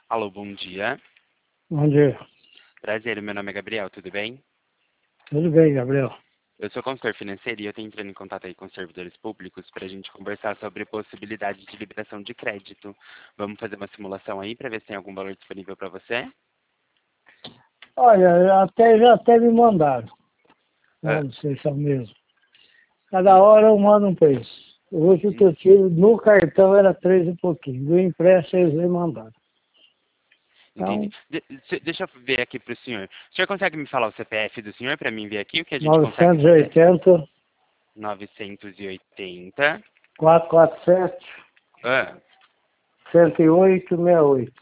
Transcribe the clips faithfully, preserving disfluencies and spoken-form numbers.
Alô, bom dia. Bom dia. Prazer, meu nome é Gabriel, tudo bem? Tudo bem, Gabriel? Eu sou consultor financeiro e eu estou entrando em contato aí com servidores públicos para a gente conversar sobre possibilidade de liberação de crédito. Vamos fazer uma simulação aí para ver se tem algum valor disponível para você? Olha, até, já até me mandaram. Ah, Não sei se é o mesmo. Cada hora eu mando um preço. O último que hum, eu tive no cartão era três e pouquinho. Do impresso eles me mandaram. entendi. Então, De- se- deixa eu ver aqui para o senhor. O senhor consegue me falar o C P F do senhor para mim ver aqui o que a gente consegue novecentos e fazer? oitenta, novecentos e oitenta. quatrocentos e quarenta e sete, Ah, cento e oito, sessenta e oito.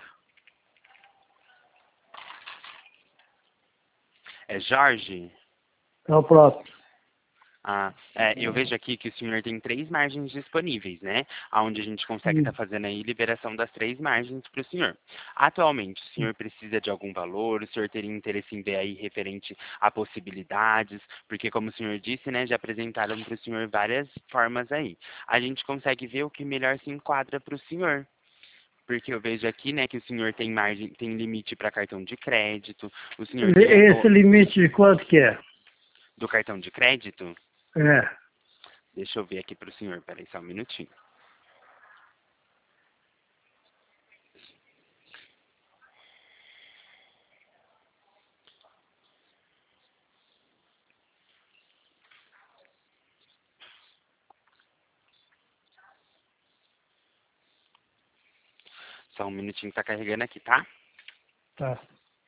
é Jorge? É o próprio. Ah, é, eu vejo aqui que o senhor tem três margens disponíveis, né? Onde a gente consegue estar Hum. fazendo aí liberação das três margens para o senhor. Atualmente, o senhor precisa de algum valor? O senhor teria interesse em ver aí referente a possibilidades? Porque, como o senhor disse, né, já apresentaram para o senhor várias formas aí. A gente consegue ver o que melhor se enquadra para o senhor. Porque eu vejo aqui, né, que o senhor tem margem, tem limite para cartão de crédito, o senhor tem a- Esse o- limite de quanto que é? do cartão de crédito. É. Deixa eu ver aqui para o senhor, peraí só um minutinho. Só um minutinho que tá carregando aqui, tá? Tá.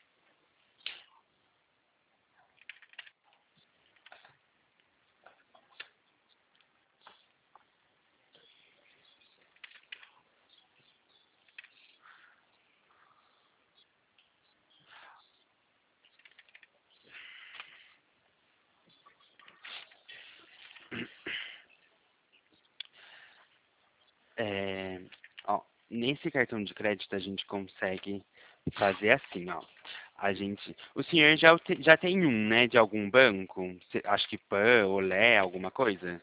É, ó, nesse cartão de crédito a gente consegue fazer assim, ó. A gente, o senhor já, o te- já tem um, né, de algum banco? Cê- acho que Pan, Olé, alguma coisa?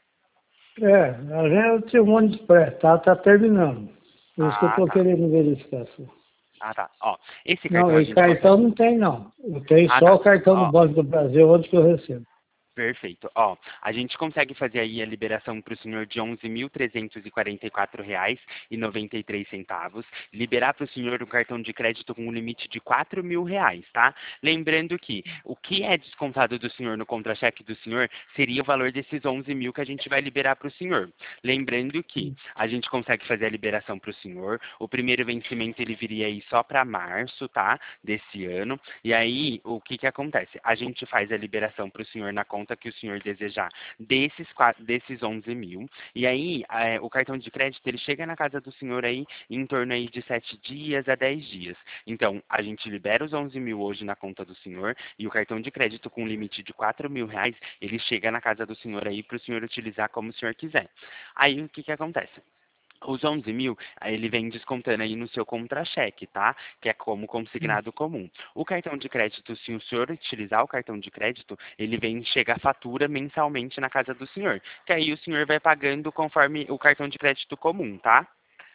É, a gente tinha um monte de pré, tá, tá terminando. Por isso que eu Ah, tô tá. querendo verificar. Assim. Ah, tá. Ó, esse Não, cartão a e gente cartão consegue. não tem, não. Eu tenho Ah, só tá. o cartão do Ó, Banco do Brasil, onde que eu recebo. perfeito. Ó, a gente consegue fazer aí a liberação para o senhor de onze mil trezentos e quarenta e quatro reais e noventa e três centavos. Liberar para o senhor um cartão de crédito com um limite de quatro mil reais, tá? Lembrando que o que é descontado do senhor no contra-cheque do senhor seria o valor desses onze mil que a gente vai liberar para o senhor. Lembrando que a gente consegue fazer a liberação para o senhor. O primeiro vencimento ele viria aí só para março, tá? Desse ano. E aí, o que que acontece? A gente faz a liberação para o senhor na conta que o senhor desejar desses, qua- desses onze mil. E aí, é, o cartão de crédito, ele chega na casa do senhor aí em torno aí de sete dias a dez dias. Então, a gente libera os onze mil hoje na conta do senhor e o cartão de crédito com limite de quatro mil reais, ele chega na casa do senhor aí para o senhor utilizar como o senhor quiser. Aí, o que que acontece? Os onze mil, aí ele vem descontando aí no seu contra-cheque, tá? Que é como consignado comum. O cartão de crédito, se o senhor utilizar o cartão de crédito, ele vem chegar a fatura mensalmente na casa do senhor. Que aí o senhor vai pagando conforme o cartão de crédito comum, tá?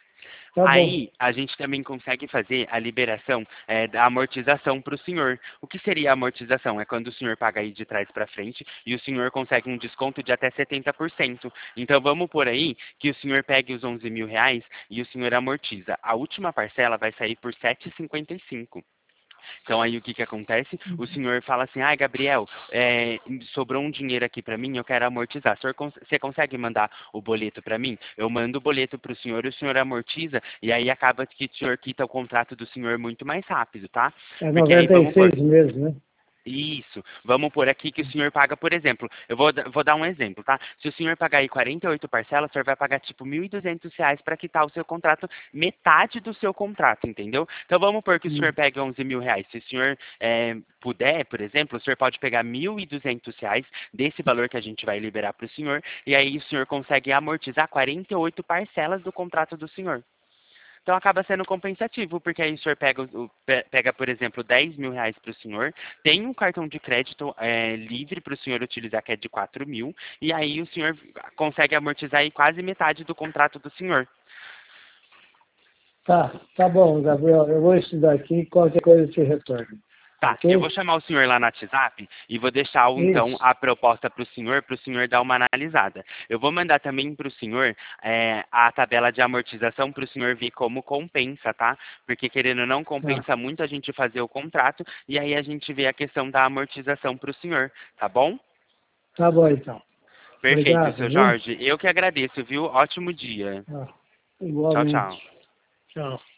Tá bom. Aí a gente também consegue fazer a liberação é, da amortização para o senhor. O que seria a amortização? É quando o senhor paga aí de trás para frente e o senhor consegue um desconto de até setenta por cento. Então vamos por aí que o senhor pegue os onze mil reais e o senhor amortiza. A última parcela vai sair por sete e cinquenta e cinco. Então aí o que que acontece? O senhor fala assim, ai Gabriel, é, sobrou um dinheiro aqui para mim, eu quero amortizar. O senhor cons- você consegue mandar o boleto para mim? Eu mando o boleto para o senhor, o senhor amortiza e aí acaba que o senhor quita o contrato do senhor muito mais rápido, tá? É Porque aí noventa e vamos por seis meses, né? isso. Vamos por aqui que o senhor paga, por exemplo, eu vou, da- vou dar um exemplo, tá? Se o senhor pagar aí quarenta e oito parcelas, o senhor vai pagar tipo mil e duzentos reais para quitar o seu contrato, metade do seu contrato, entendeu? Então vamos por que o Hum. senhor pegue onze mil reais. Se o senhor eh, puder, por exemplo, o senhor pode pegar mil e duzentos reais desse valor que a gente vai liberar para o senhor, e aí o senhor consegue amortizar quarenta e oito parcelas do contrato do senhor. Então acaba sendo compensativo, porque aí o senhor pega, o- pe- pega por exemplo, dez mil reais para o senhor, tem um cartão de crédito é, livre para o senhor utilizar, que é de quatro mil, e aí o senhor consegue amortizar aí quase metade do contrato do senhor. Tá, tá bom, Gabriel. Eu vou estudar aqui, qualquer coisa eu te retorno. Tá, Ok? eu vou chamar o senhor lá no WhatsApp e vou deixar, então, Isso. a proposta para o senhor, para o senhor dar uma analisada. Eu vou mandar também para o senhor é, a tabela de amortização para o senhor ver como compensa, tá? Porque, querendo ou não, Tá, compensa muito a gente fazer o contrato e aí a gente vê a questão da amortização para o senhor, tá bom? tá bom então. Perfeito, Obrigado, seu viu? Jorge. Eu que agradeço, viu? Ótimo dia. Tá. Tchau, Igualmente. tchau. Tchau.